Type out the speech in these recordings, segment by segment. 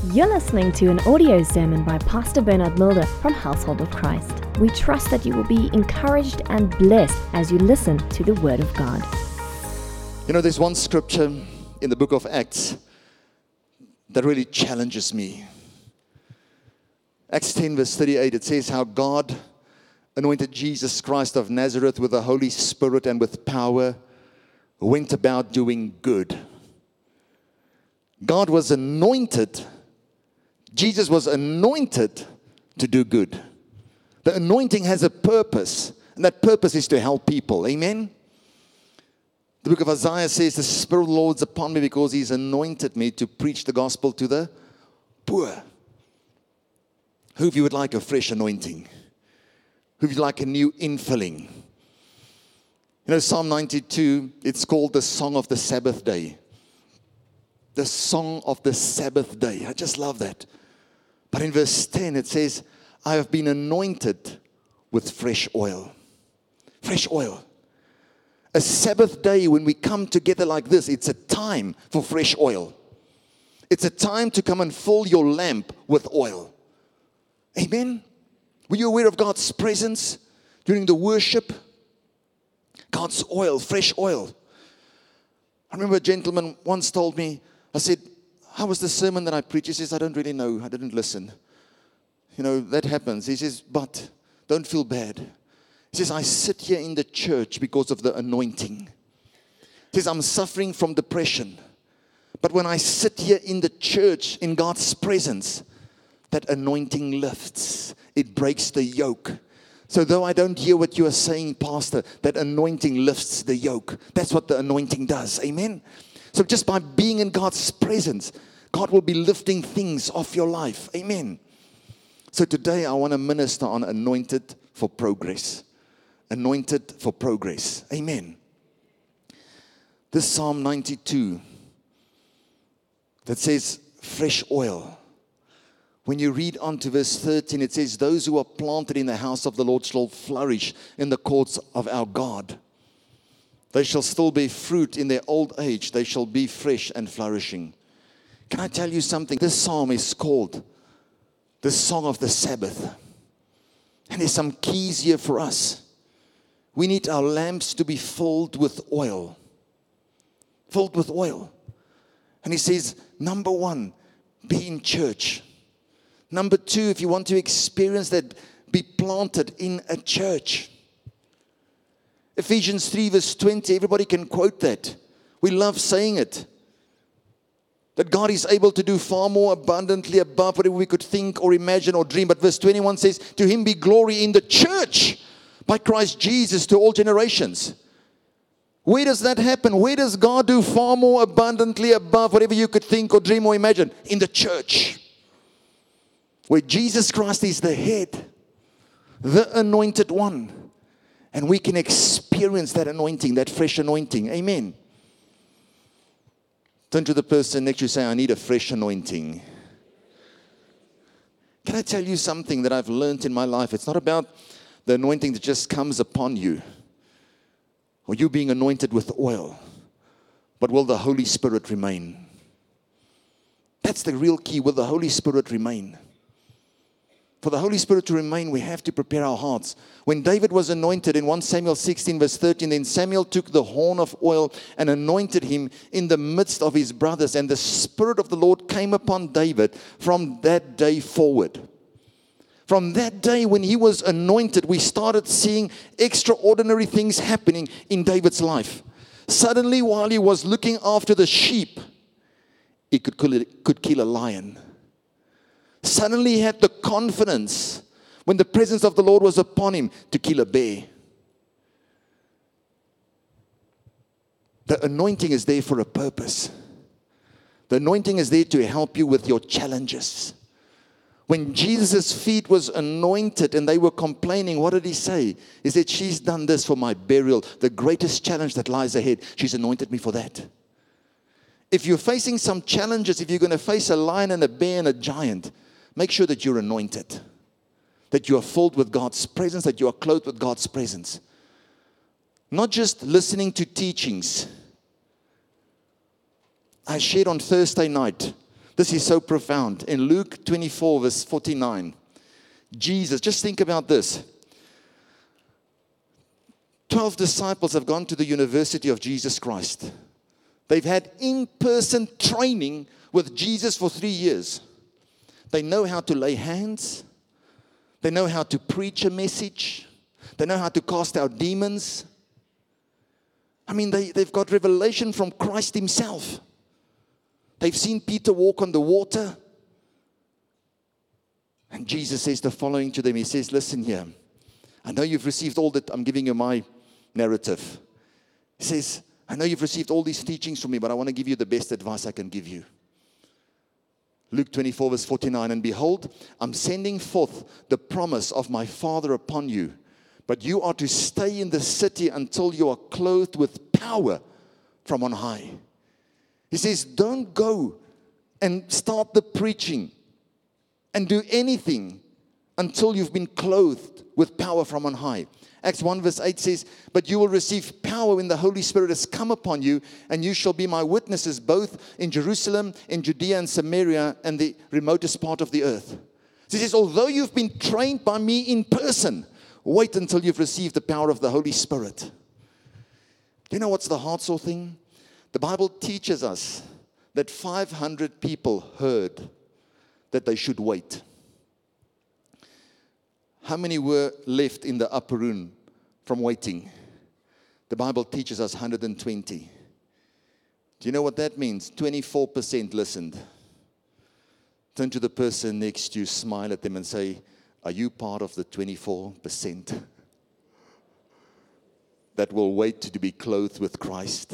You're listening to an audio sermon by Pastor Bernard Mulder from Household of Christ. We trust that you will be encouraged and blessed as you listen to the Word of God. You know, there's one scripture in the book of Acts that really challenges me. Acts 10 verse 38, it says how God anointed Jesus Christ of Nazareth with the Holy Spirit and with power, went about doing good. God was anointed. Jesus was anointed to do good. The anointing has a purpose, and that purpose is to help people. Amen? The book of Isaiah says, the Spirit of the Lord is upon me because He's anointed me to preach the gospel to the poor. Who of you would like a fresh anointing? Who would like a new infilling? You know, Psalm 92, it's called the Song of the Sabbath Day. The Song of the Sabbath Day. I just love that. But in verse 10, it says, I have been anointed with fresh oil. Fresh oil. A Sabbath day, when we come together like this, it's a time for fresh oil. It's a time to come and fill your lamp with oil. Amen? Were you aware of God's presence during the worship? God's oil, fresh oil. I remember a gentleman once told me, I said, how was the sermon that I preached? He says, I don't really know. I didn't listen. You know, that happens. He says, but don't feel bad. He says, I sit here in the church because of the anointing. He says, I'm suffering from depression. But when I sit here in the church, in God's presence, that anointing lifts. It breaks the yoke. So though I don't hear what you are saying, Pastor, that anointing lifts the yoke. That's what the anointing does. Amen? So just by being in God's presence, God will be lifting things off your life. Amen? So today I want to minister on anointed for progress. Anointed for progress. Amen. This Psalm 92 that says fresh oil. When you read on to verse 13, it says, those who are planted in the house of the Lord shall flourish in the courts of our God. They shall still bear fruit in their old age. They shall be fresh and flourishing. Can I tell you something? This psalm is called the Song of the Sabbath. And there's some keys here for us. We need our lamps to be filled with oil. Filled with oil. And he says, number one, be in church. Number two, if you want to experience that, be planted in a church. Ephesians 3 verse 20, everybody can quote that. We love saying it. That God is able to do far more abundantly above whatever we could think or imagine or dream. But verse 21 says, to Him be glory in the church by Christ Jesus to all generations. Where does that happen? Where does God do far more abundantly above whatever you could think or dream or imagine? In the church. Where Jesus Christ is the head, the anointed one. And we can experience that anointing, that fresh anointing. Amen. Turn to the person next to you and say, I need a fresh anointing. Can I tell you something that I've learned in my life? It's not about the anointing that just comes upon you, or you being anointed with oil, but will the Holy Spirit remain? That's the real key. Will the Holy Spirit remain? For the Holy Spirit to remain, we have to prepare our hearts. When David was anointed in 1 Samuel 16 verse 13, then Samuel took the horn of oil and anointed him in the midst of his brothers. And the Spirit of the Lord came upon David from that day forward. From that day when he was anointed, we started seeing extraordinary things happening in David's life. Suddenly, while he was looking after the sheep, he could kill a lion. Suddenly he had the confidence when the presence of the Lord was upon him to kill a bear. The anointing is there for a purpose. The anointing is there to help you with your challenges. When Jesus' feet was anointed and they were complaining, what did He say? He said, she's done this for my burial. The greatest challenge that lies ahead, she's anointed me for that. If you're facing some challenges, if you're going to face a lion and a bear and a giant, make sure that you're anointed, that you are filled with God's presence, that you are clothed with God's presence. Not just listening to teachings. I shared on Thursday night This is so profound. In Luke 24, verse 49, Jesus, just think about this. 12 disciples have gone to the University of Jesus Christ. They've had in-person training with Jesus for 3 years. They know how to lay hands. They know how to preach a message. They know how to cast out demons. I mean, they've got revelation from Christ himself. They've seen Peter walk on the water. And Jesus says the following to them. He says, listen here. I know you've received all that. I'm giving you my narrative. He says, I know you've received all these teachings from me, but I want to give you the best advice I can give you. Luke 24, verse 49, and behold, I'm sending forth the promise of my Father upon you, but you are to stay in the city until you are clothed with power from on high. He says, don't go and start the preaching and do anything until you've been clothed with power from on high. Acts 1 verse 8 says, but you will receive power when the Holy Spirit has come upon you, and you shall be my witnesses both in Jerusalem, in Judea and Samaria, and the remotest part of the earth. So he says, although you've been trained by me in person, wait until you've received the power of the Holy Spirit. You know what's the heart sore thing? The Bible teaches us that 500 people heard that they should wait. How many were left in the upper room from waiting? The Bible teaches us 120. Do you know what that means? 24% listened. Turn to the person next to you, smile at them and say, are you part of the 24% that will wait to be clothed with Christ?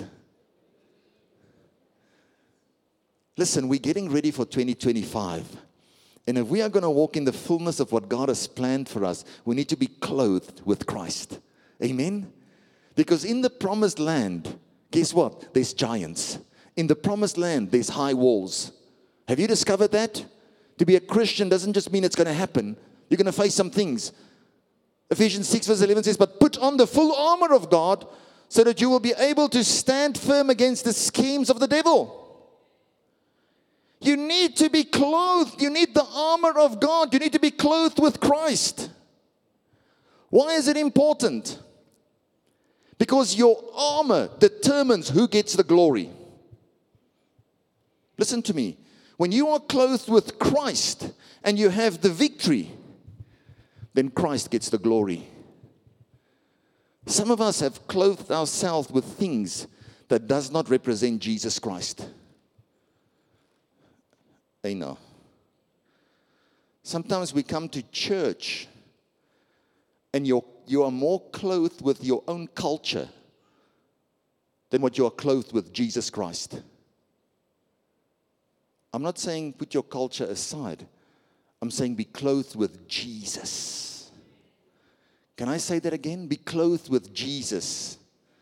Listen, we're getting ready for 2025. And if we are going to walk in the fullness of what God has planned for us, we need to be clothed with Christ. Amen? Because in the promised land, guess what? There's giants. In the promised land, there's high walls. Have you discovered that? To be a Christian doesn't just mean it's going to happen. You're going to face some things. Ephesians 6 verse 11 says, but put on the full armor of God so that you will be able to stand firm against the schemes of the devil. You need to be clothed. You need the armor of God. You need to be clothed with Christ. Why is it important? Because your armor determines who gets the glory. Listen to me. When you are clothed with Christ and you have the victory, then Christ gets the glory. Some of us have clothed ourselves with things that does not represent Jesus Christ. I know. Sometimes we come to church and you are more clothed with your own culture than what you are clothed with Jesus Christ. I'm not saying put your culture aside. I'm saying be clothed with Jesus. Can I say that again? Be clothed with Jesus.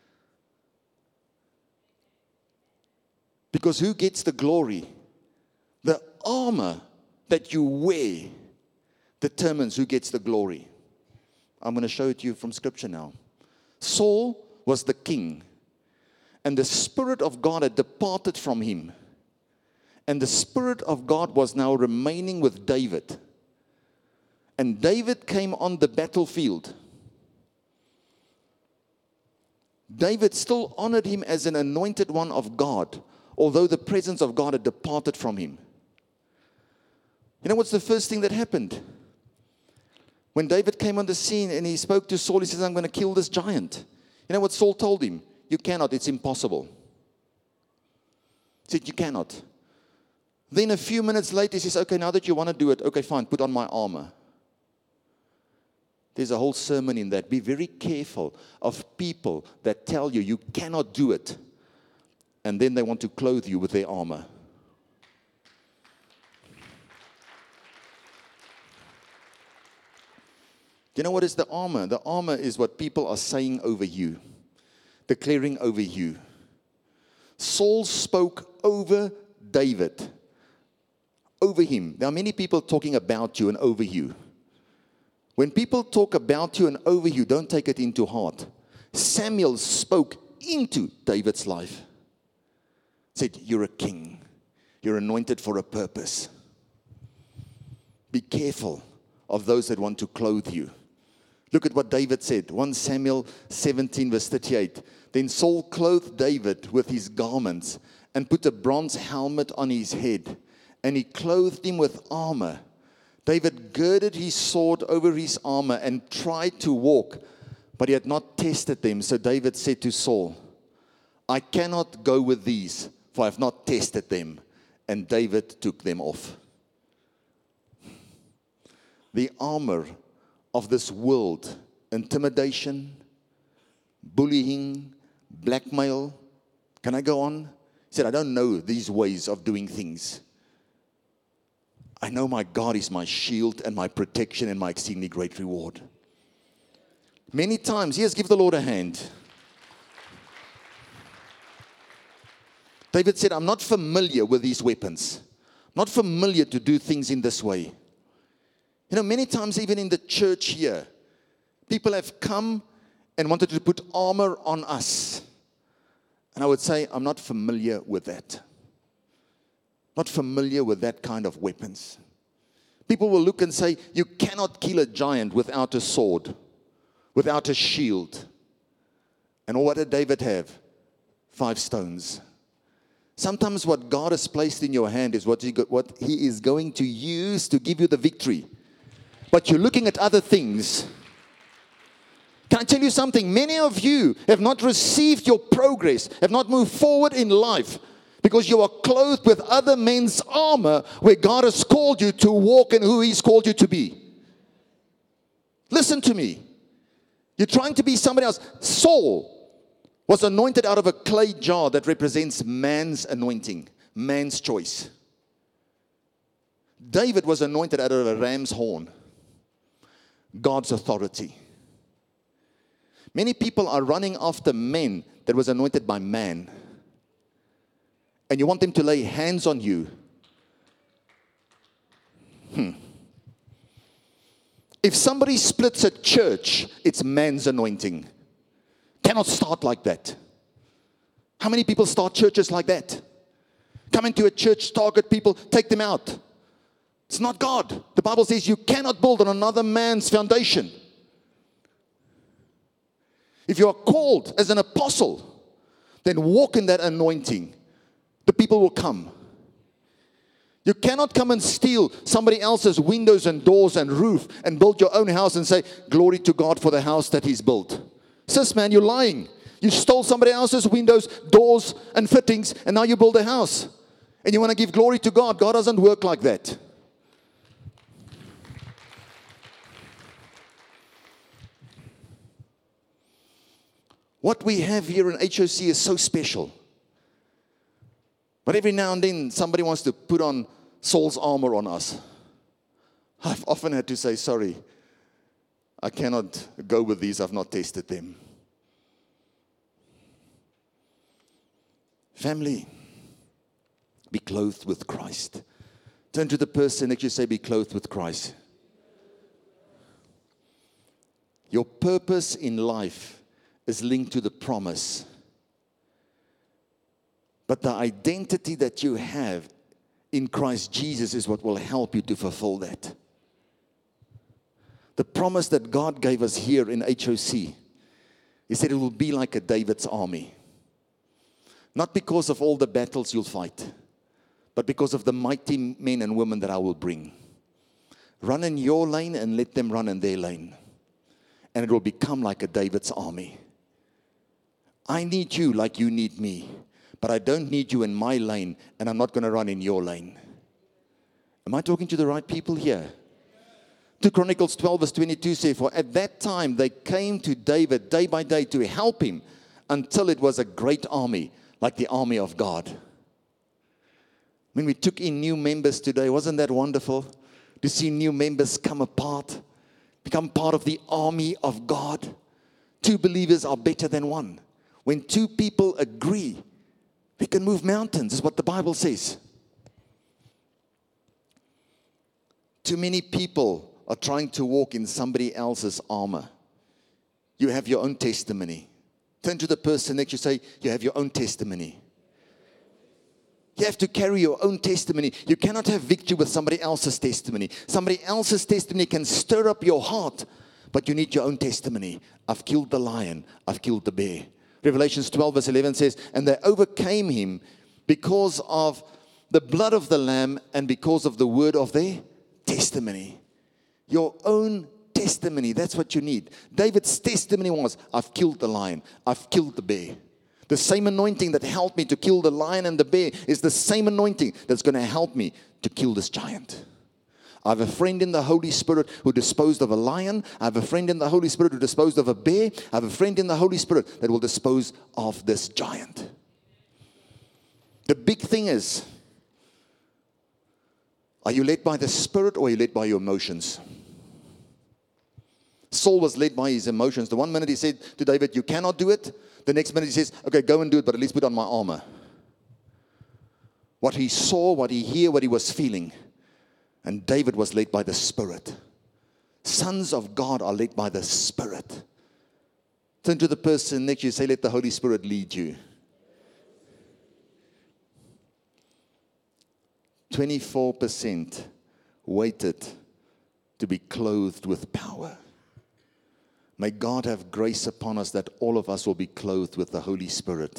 Because who gets the glory? The armor that you wear determines who gets the glory. I'm going to show it to you from Scripture now. Saul was the king, and the Spirit of God had departed from him. And the Spirit of God was now remaining with David. And David came on the battlefield. David still honored him as an anointed one of God, although the presence of God had departed from him. You know what's the first thing that happened? When David came on the scene and he spoke to Saul, he says, I'm going to kill this giant. You know what Saul told him? You cannot, it's impossible. He said, you cannot. Then a few minutes later, he says, okay, now that you want to do it, okay, fine, put on my armor. There's a whole sermon in that. Be very careful of people that tell you you cannot do it, and then they want to clothe you with their armor. You know what is the armor? The armor is what people are saying over you, declaring over you. Saul spoke over David, over him. There are many people talking about you and over you. When people talk about you and over you, don't take it into heart. Samuel spoke into David's life. Said, you're a king. You're anointed for a purpose. Be careful of those that want to clothe you. Look at what David said. 1 Samuel 17 verse 38. Then Saul clothed David with his garments and put a bronze helmet on his head. And he clothed him with armor. David girded his sword over his armor and tried to walk, but he had not tested them. So David said to Saul, I cannot go with these, for I have not tested them. And David took them off. The armor of this world, intimidation, bullying, blackmail. Can I go on? He said, I don't know these ways of doing things. I know my God is my shield and my protection and my exceedingly great reward. Many times, yes, give the Lord a hand. David said, I'm not familiar with these weapons. Not familiar to do things in this way. You know, many times even in the church here, people have come and wanted to put armor on us. And I would say, I'm not familiar with that. Not familiar with that kind of weapons. People will look and say, you cannot kill a giant without a sword, without a shield. And what did David have? 5 stones. Sometimes what God has placed in your hand is what He is going to use to give you the victory. But you're looking at other things. Can I tell you something? Many of you have not received your progress, have not moved forward in life because you are clothed with other men's armor where God has called you to walk in who He's called you to be. Listen to me. You're trying to be somebody else. Saul was anointed out of a clay jar that represents man's anointing, man's choice. David was anointed out of a ram's horn, God's authority. Many people are running after men that was anointed by man. And you want them to lay hands on you. If somebody splits a church, it's man's anointing. Cannot start like that. How many people start churches like that? Come into a church, target people, take them out. It's not God. The Bible says you cannot build on another man's foundation. If you are called as an apostle, then walk in that anointing. The people will come. You cannot come and steal somebody else's windows and doors and roof and build your own house and say, glory to God for the house that He's built. Sis, man, you're lying. You stole somebody else's windows, doors, and fittings, and now you build a house. And you want to give glory to God. God doesn't work like that. What we have here in HOC is so special. But every now and then, somebody wants to put on Saul's armor on us. I've often had to say, sorry, I cannot go with these. I've not tested them. Family, be clothed with Christ. Turn to the person next to you, say, be clothed with Christ. Your purpose in life is linked to the promise. But the identity that you have in Christ Jesus is what will help you to fulfill that. The promise that God gave us here in HOC, He said it will be like a David's army. Not because of all the battles you'll fight, but because of the mighty men and women that I will bring. Run in your lane and let them run in their lane. And it will become like a David's army. I need you like you need me. But I don't need you in my lane, and I'm not going to run in your lane. Am I talking to the right people here? 2 Chronicles 12 verse 22 says, for at that time they came to David day by day to help him until it was a great army, like the army of God. When we took in new members today, wasn't that wonderful? To see new members come apart, become part of the army of God. 2 believers are better than 1. When 2 people agree, we can move mountains, is what the Bible says. Too many people are trying to walk in somebody else's armor. You have your own testimony. Turn to the person next to you, say, you have your own testimony. You have to carry your own testimony. You cannot have victory with somebody else's testimony. Somebody else's testimony can stir up your heart, but you need your own testimony. I've killed the lion. I've killed the bear. Revelations 12 verse 11 says, and they overcame him because of the blood of the Lamb and because of the word of their testimony. Your own testimony, that's what you need. David's testimony was, I've killed the lion. I've killed the bear. The same anointing that helped me to kill the lion and the bear is the same anointing that's going to help me to kill this giant. I have a friend in the Holy Spirit who disposed of a lion. I have a friend in the Holy Spirit who disposed of a bear. I have a friend in the Holy Spirit that will dispose of this giant. The big thing is, are you led by the Spirit or are you led by your emotions? Saul was led by his emotions. The one minute he said to David, you cannot do it. The next minute he says, okay, go and do it, but at least put on my armor. What he saw, what he heard, what he was feeling. And David was led by the Spirit. Sons of God are led by the Spirit. Turn to the person next to you, say, let the Holy Spirit lead you. 24% waited to be clothed with power. May God have grace upon us that all of us will be clothed with the Holy Spirit.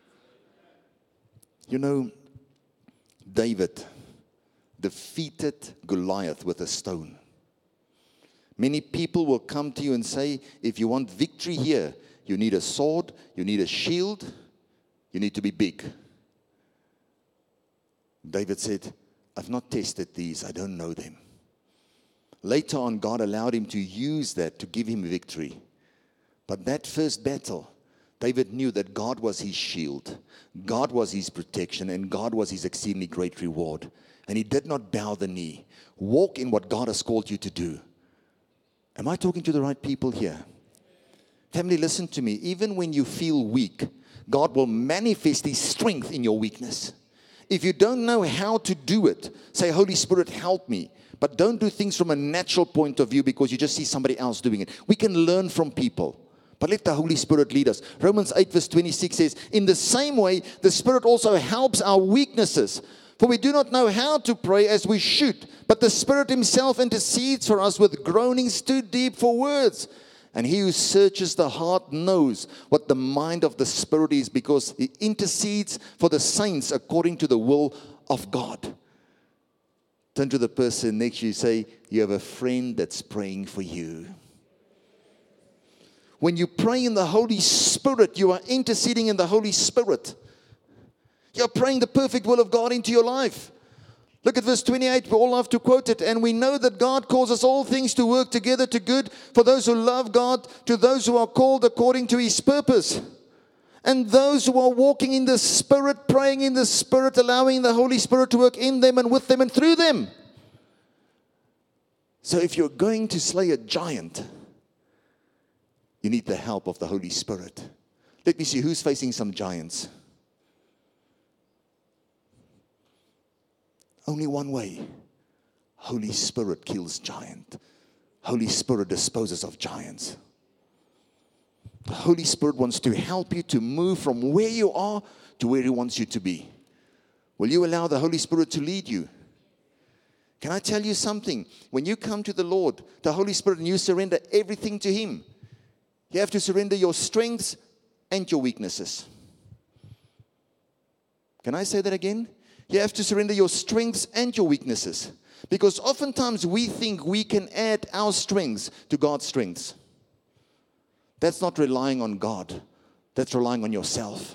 You know, David defeated Goliath with a stone. Many people will come to you and say, if you want victory here, you need a sword, you need a shield, you need to be big. David said, I've not tested these, I don't know them. Later on, God allowed him to use that to give him victory. But that first battle, David knew that God was his shield, God was his protection, and God was his exceedingly great reward. And he did not bow the knee. Walk in what God has called you to do. Am I talking to the right people here? Family, listen to me. Even when you feel weak, God will manifest his strength in your weakness. If you don't know how to do it, say, Holy Spirit, help me. But don't do things from a natural point of view because you just see somebody else doing it. We can learn from people. But let the Holy Spirit lead us. Romans 8 verse 26 says, in the same way, the Spirit also helps our weaknesses. For we do not know how to pray as we should. But the Spirit himself intercedes for us with groanings too deep for words. And he who searches the heart knows what the mind of the Spirit is, because he intercedes for the saints according to the will of God. Turn to the person next to you, say, you have a friend that's praying for you. When you pray in the Holy Spirit, you are interceding in the Holy Spirit. You're praying the perfect will of God into your life. Look at verse 28. We all love to quote it. And we know that God causes all things to work together to good for those who love God, to those who are called according to his purpose. And those who are walking in the Spirit, praying in the Spirit, allowing the Holy Spirit to work in them and with them and through them. So if you're going to slay a giant, you need the help of the Holy Spirit. Let me see, who's facing some giants? Only one way. Holy Spirit kills giant. Holy Spirit disposes of giants. The Holy Spirit wants to help you to move from where you are to where he wants you to be. Will you allow the Holy Spirit to lead you? Can I tell you something? When you come to the Lord, the Holy Spirit, and you surrender everything to him, you have to surrender your strengths and your weaknesses. Can I say that again? You have to surrender your strengths and your weaknesses. Because oftentimes we think we can add our strengths to God's strengths. That's not relying on God. That's relying on yourself.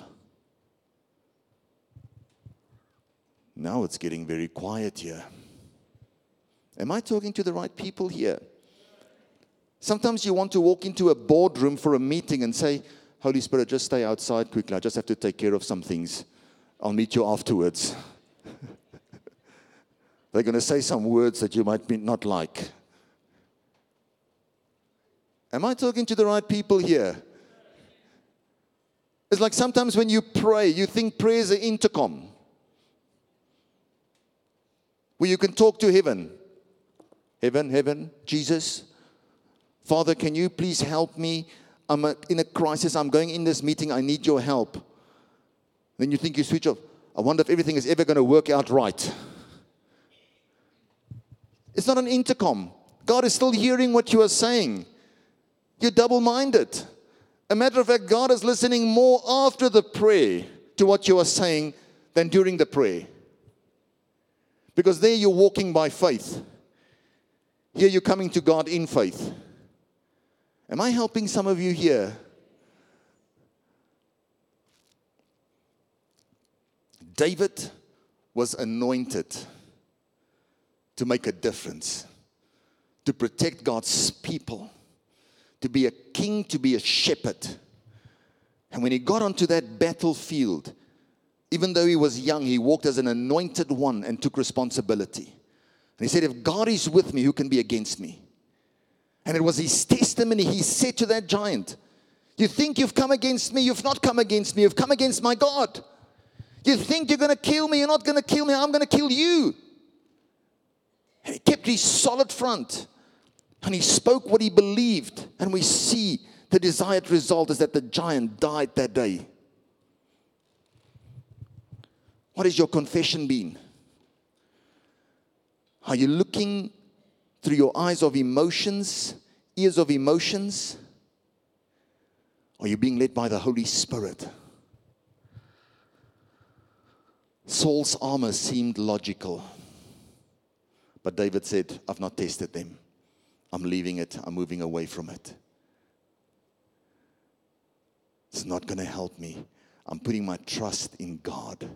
Now it's getting very quiet here. Am I talking to the right people here? Sometimes you want to walk into a boardroom for a meeting and say, Holy Spirit, just stay outside quickly. I just have to take care of some things. I'll meet you afterwards. They're going to say some words that you might not like. Am I talking to the right people here? It's like sometimes when you pray, you think prayer is an intercom, where you can talk to heaven. Heaven, Jesus. Father, can you please help me? I'm in a crisis. I'm going in this meeting. I need your help. Then you think you switch off. I wonder if everything is ever going to work out right. It's not an intercom. God is still hearing what you are saying. You're double-minded. A matter of fact, God is listening more after the prayer to what you are saying than during the prayer. Because there you're walking by faith. Here you're coming to God in faith. Am I helping some of you here? David was anointed to make a difference, to protect God's people, to be a king, to be a shepherd. And when he got onto that battlefield, even though he was young, he walked as an anointed one and took responsibility. And he said, if God is with me, who can be against me? And it was his testimony. He said to that giant, you think you've come against me? You've not come against me. You've come against my God. You think you're going to kill me? You're not going to kill me. I'm going to kill you. And he kept his solid front. And he spoke what he believed. And we see the desired result is that the giant died that day. What has your confession been? Are you looking through your eyes of emotions, ears of emotions? Or are you being led by the Holy Spirit? Saul's armor seemed logical. But David said, I've not tested them. I'm leaving it. I'm moving away from it. It's not going to help me. I'm putting my trust in God.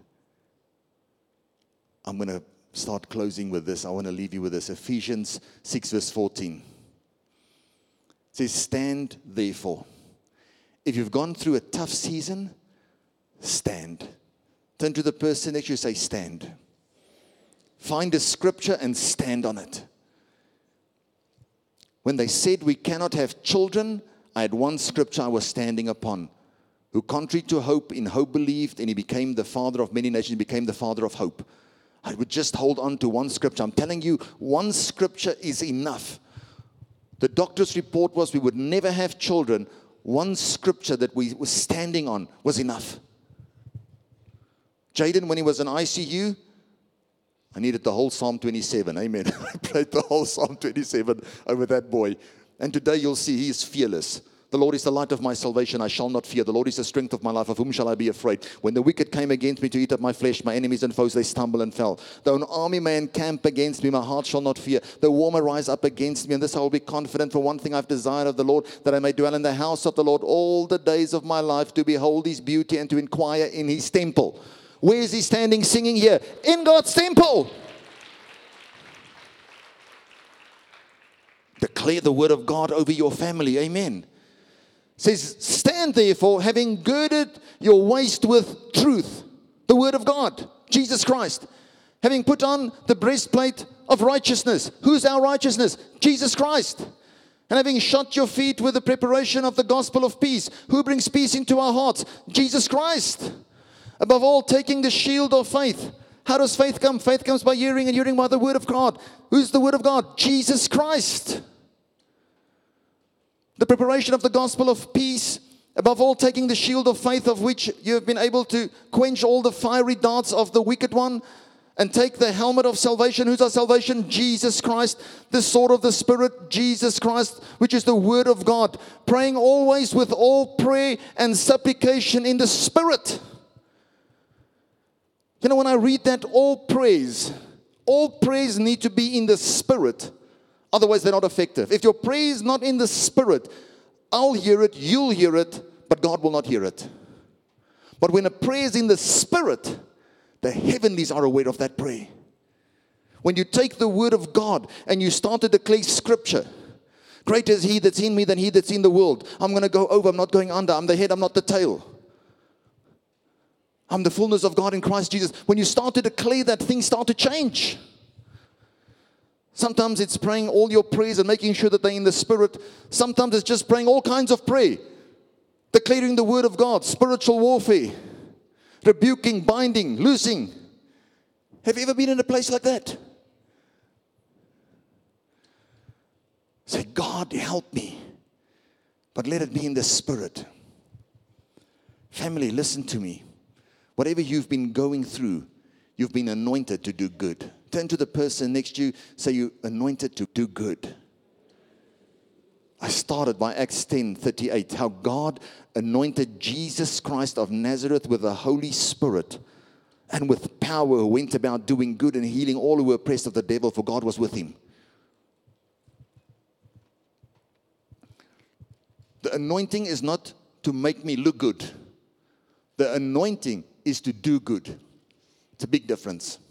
I'm going to start closing with this. I want to leave you with this. Ephesians 6 verse 14. It says, stand therefore. If you've gone through a tough season, stand. Turn to the person next to you and say, stand. Find a scripture and stand on it. When they said we cannot have children, I had one scripture I was standing upon. Who contrary to hope, in hope believed, and he became the father of many nations, he became the father of hope. I would just hold on to one scripture. I'm telling you, one scripture is enough. The doctor's report was we would never have children. One scripture that we were standing on was enough. Jaden, when he was in ICU, I needed the whole Psalm 27. Amen. I prayed the whole Psalm 27 over that boy. And today you'll see he is fearless. The Lord is the light of my salvation. I shall not fear. The Lord is the strength of my life. Of whom shall I be afraid? When the wicked came against me to eat up my flesh, my enemies and foes, they stumble and fell. Though an army may encamp against me, my heart shall not fear. Though war may rise up against me, and this I will be confident. For one thing I've desired of the Lord, that I may dwell in the house of the Lord all the days of my life, to behold his beauty and to inquire in his temple. Where is he standing singing here? In God's temple. Declare the word of God over your family. Amen. It says, stand therefore, having girded your waist with truth, the word of God, Jesus Christ. Having put on the breastplate of righteousness. Who's our righteousness? Jesus Christ. And having shod your feet with the preparation of the gospel of peace. Who brings peace into our hearts? Jesus Christ. Above all, taking the shield of faith. How does faith come? Faith comes by hearing, and hearing by the word of God. Who's the word of God? Jesus Christ. The preparation of the gospel of peace. Above all, taking the shield of faith, of which you have been able to quench all the fiery darts of the wicked one. And take the helmet of salvation. Who's our salvation? Jesus Christ. The sword of the Spirit, Jesus Christ, which is the word of God. Praying always with all prayer and supplication in the Spirit. You know, when I read that, all prayers need to be in the Spirit. Otherwise, they're not effective. If your prayer is not in the Spirit, I'll hear it, you'll hear it, but God will not hear it. But when a prayer is in the Spirit, the heavenlies are aware of that prayer. When you take the word of God and you start to declare scripture, greater is he that's in me than he that's in the world. I'm going to go over, I'm not going under. I'm the head, I'm not the tail. I'm the fullness of God in Christ Jesus. When you start to declare that, things start to change. Sometimes it's praying all your prayers and making sure that they're in the Spirit. Sometimes it's just praying all kinds of prayer. Declaring the word of God, spiritual warfare. Rebuking, binding, loosing. Have you ever been in a place like that? Say, God, help me. But let it be in the Spirit. Family, listen to me. Whatever you've been going through, you've been anointed to do good. Turn to the person next to you, say you're anointed to do good. I started by Acts 10:38, how God anointed Jesus Christ of Nazareth with the Holy Spirit and with power, who went about doing good and healing all who were oppressed of the devil, for God was with him. The anointing is not to make me look good. The anointing is to do good. It's a big difference.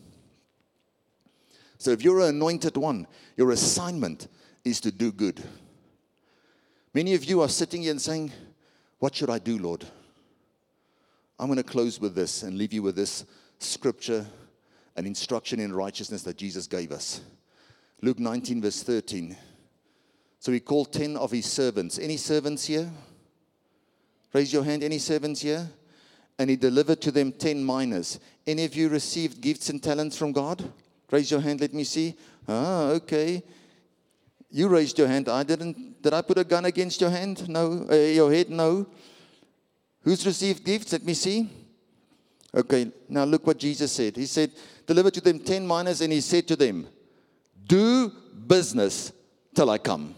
So if you're an anointed one, your assignment is to do good. Many of you are sitting here and saying, what should I do, Lord? I'm going to close with this and leave you with this scripture and instruction in righteousness that Jesus gave us. Luke 19 verse 13. So he called 10 of his servants. Any servants here? Raise your hand. Any servants here? And he delivered to them 10 minas. Any of you received gifts and talents from God? Raise your hand. Let me see. Okay. You raised your hand. I didn't. Did I put a gun against your hand? No. Your head? No. Who's received gifts? Let me see. Okay. Now look what Jesus said. He said, deliver to them 10 minas, and he said to them, do business till I come.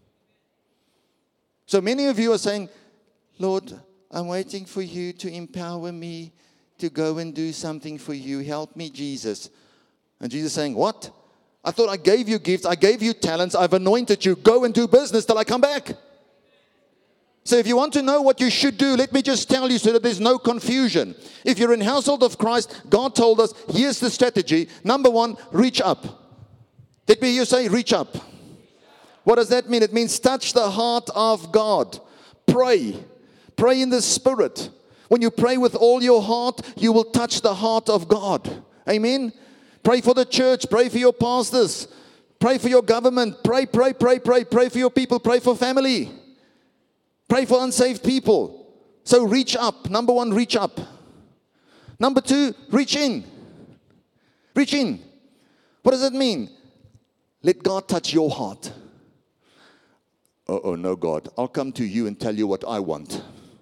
So many of you are saying, Lord, I'm waiting for you to empower me to go and do something for you. Help me, Jesus. And Jesus is saying, what? I thought I gave you gifts. I gave you talents. I've anointed you. Go and do business till I come back. So if you want to know what you should do, let me just tell you so that there's no confusion. If you're in Household of Christ, God told us, here's the strategy. Number one, reach up. Let me hear you say, reach up. What does that mean? It means touch the heart of God. Pray. Pray in the Spirit. When you pray with all your heart, you will touch the heart of God. Amen? Pray for the church. Pray for your pastors. Pray for your government. Pray for your people. Pray for family. Pray for unsaved people. So reach up. Number one, reach up. Number two, reach in. Reach in. What does that mean? Let God touch your heart. Oh, no, God. I'll come to you and tell you what I want.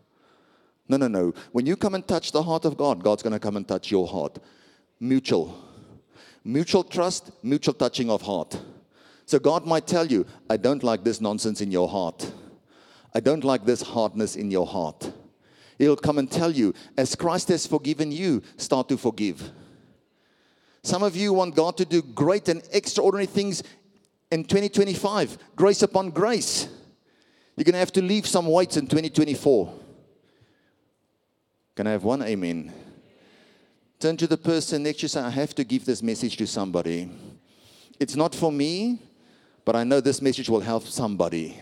No. When you come and touch the heart of God, God's going to come and touch your heart. Mutual trust, mutual touching of heart. So God might tell you, I don't like this nonsense in your heart. I don't like this hardness in your heart. He'll come and tell you, as Christ has forgiven you, start to forgive. Some of you want God to do great and extraordinary things in 2025. Grace upon grace. You're going to have to leave some weights in 2024. Can I have one amen? Turn to the person next to you and say, I have to give this message to somebody. It's not for me, but I know this message will help somebody.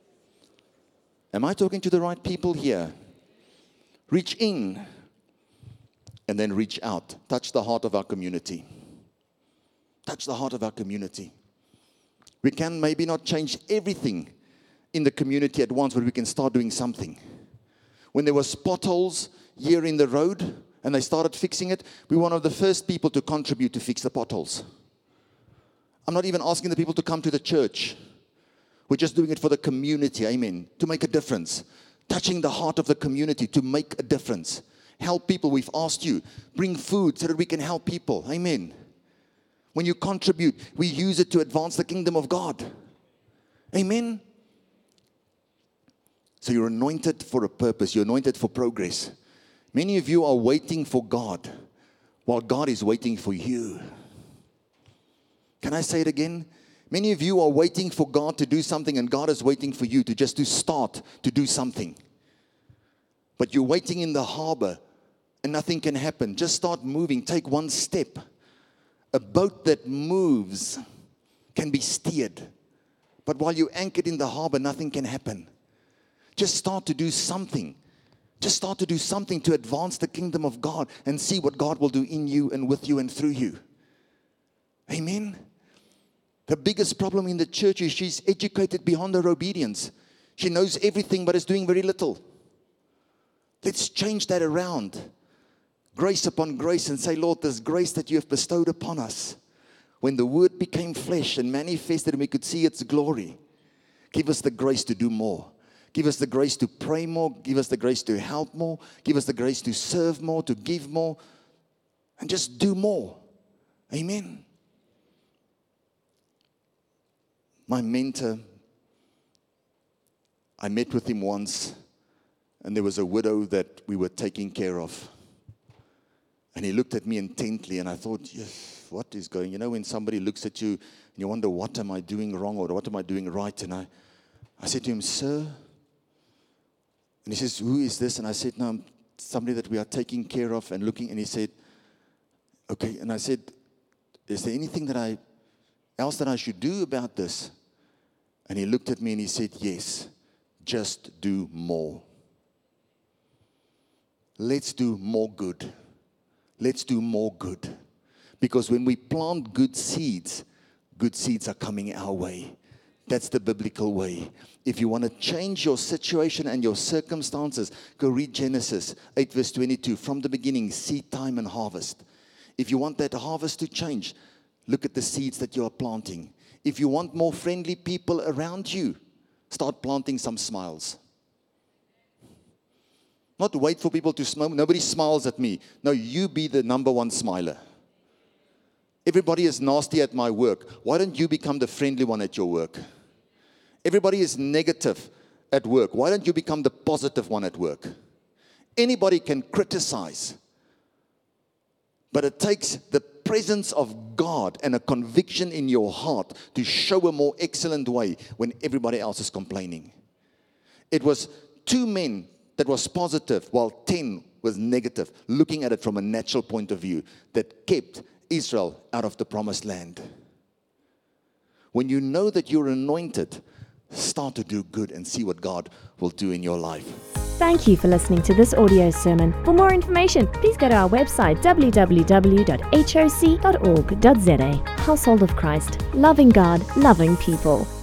Am I talking to the right people here? Reach in and then reach out. Touch the heart of our community. Touch the heart of our community. We can maybe not change everything in the community at once, but we can start doing something. When there was potholes here in the road and they started fixing it, we were one of the first people to contribute to fix the potholes. I'm not even asking the people to come to the church. We're just doing it for the community, amen, to make a difference. Touching the heart of the community to make a difference. Help people, we've asked you. Bring food so that we can help people, amen. When you contribute, we use it to advance the kingdom of God. Amen. So you're anointed for a purpose. You're anointed for progress. Many of you are waiting for God while God is waiting for you. Can I say it again? Many of you are waiting for God to do something, and God is waiting for you to start to do something. But you're waiting in the harbor and nothing can happen. Just start moving. Take one step. A boat that moves can be steered. But while you're anchored in the harbor, nothing can happen. Just start to do something. Just start to do something to advance the kingdom of God and see what God will do in you and with you and through you. Amen. The biggest problem in the church is she's educated beyond her obedience. She knows everything but is doing very little. Let's change that around. Grace upon grace, and say, Lord, this grace that you have bestowed upon us, when the word became flesh and manifested and we could see its glory, give us the grace to do more. Give us the grace to pray more. Give us the grace to help more. Give us the grace to serve more, to give more, and just do more. Amen. My mentor, I met with him once, and there was a widow that we were taking care of. And he looked at me intently, and I thought, yes, what is going? You know, when somebody looks at you, and you wonder, what am I doing wrong, or what am I doing right? And I said to him, sir, and he says, who is this? And I said, no, I'm somebody that we are taking care of and looking. And he said, okay. And I said, is there anything else that I should do about this? And he looked at me and he said, yes, just do more. Let's do more good. Let's do more good. Because when we plant good seeds are coming our way. That's the biblical way. If you want to change your situation and your circumstances, go read Genesis 8 verse 22. From the beginning, seed time and harvest. If you want that harvest to change, look at the seeds that you are planting. If you want more friendly people around you, start planting some smiles. Not wait for people to smile. Nobody smiles at me. No, you be the number one smiler. Everybody is nasty at my work. Why don't you become the friendly one at your work? Everybody is negative at work. Why don't you become the positive one at work? Anybody can criticize. But it takes the presence of God and a conviction in your heart to show a more excellent way when everybody else is complaining. It was 2 men that was positive while 10 was negative, looking at it from a natural point of view, that kept Israel out of the promised land. When you know that you're anointed, start to do good and see what God will do in your life. Thank you for listening to this audio sermon. For more information, please go to our website www.hoc.org.za. Household of Christ, loving God, loving people.